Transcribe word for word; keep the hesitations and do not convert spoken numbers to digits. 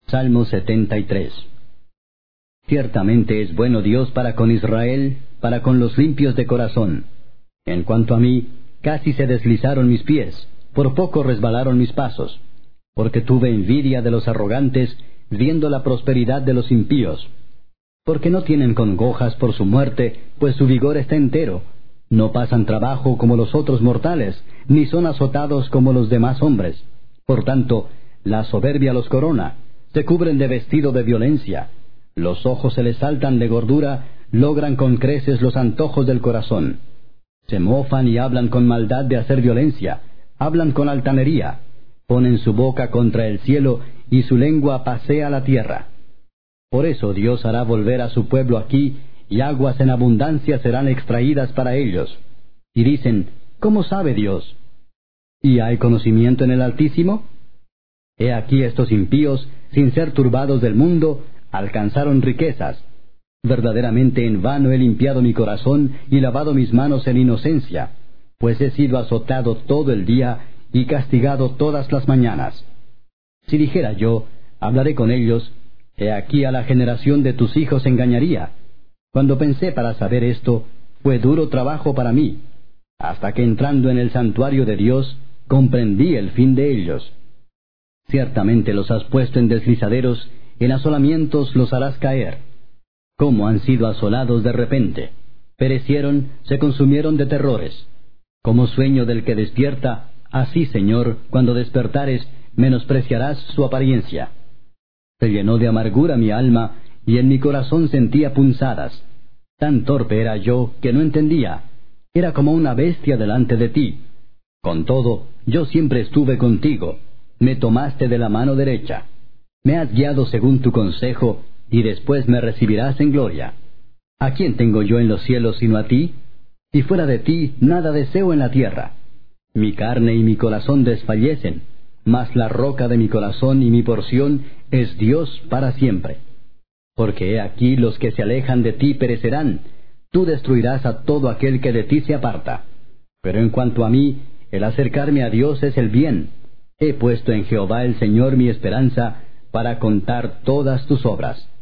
Salmo setenta y tres. Ciertamente es bueno Dios para con Israel, para con los limpios de corazón. En cuanto a mí, casi se deslizaron mis pies, por poco resbalaron mis pasos, porque tuve envidia de los arrogantes, viendo la prosperidad de los impíos. Porque no tienen congojas por su muerte, pues su vigor está entero. No pasan trabajo como los otros mortales, ni son azotados como los demás hombres. Por tanto, la soberbia los corona, se cubren de vestido de violencia. Los ojos se les saltan de gordura, logran con creces los antojos del corazón. Se mofan y hablan con maldad de hacer violencia, hablan con altanería, ponen su boca contra el cielo y su lengua pasea la tierra. Por eso Dios hará volver a su pueblo aquí, y aguas en abundancia serán extraídas para ellos. Y dicen, ¿cómo sabe Dios? ¿Y hay conocimiento en el Altísimo? He aquí estos impíos, sin ser turbados del mundo, alcanzaron riquezas. Verdaderamente en vano he limpiado mi corazón y lavado mis manos en inocencia, pues he sido azotado todo el día y castigado todas las mañanas. Si dijera yo, hablaré con ellos, he aquí a la generación de tus hijos engañaría. Cuando pensé para saber esto, fue duro trabajo para mí, hasta que entrando en el santuario de Dios, comprendí el fin de ellos. Ciertamente los has puesto en deslizaderos, en asolamientos los harás caer. ¿Cómo han sido asolados de repente? Perecieron, se consumieron de terrores. Como sueño del que despierta, así, Señor, cuando despertares, menospreciarás su apariencia. Se llenó de amargura mi alma, y en mi corazón sentía punzadas. Tan torpe era yo, que no entendía. Era como una bestia delante de ti. Con todo, yo siempre estuve contigo. Me tomaste de la mano derecha. Me has guiado según tu consejo, y después me recibirás en gloria. ¿A quién tengo yo en los cielos sino a ti? Y fuera de ti, nada deseo en la tierra. Mi carne y mi corazón desfallecen, mas la roca de mi corazón y mi porción es Dios para siempre. Porque he aquí los que se alejan de ti perecerán, tú destruirás a todo aquel que de ti se aparta. Pero en cuanto a mí, el acercarme a Dios es el bien. He puesto en Jehová el Señor mi esperanza, para contar todas tus obras.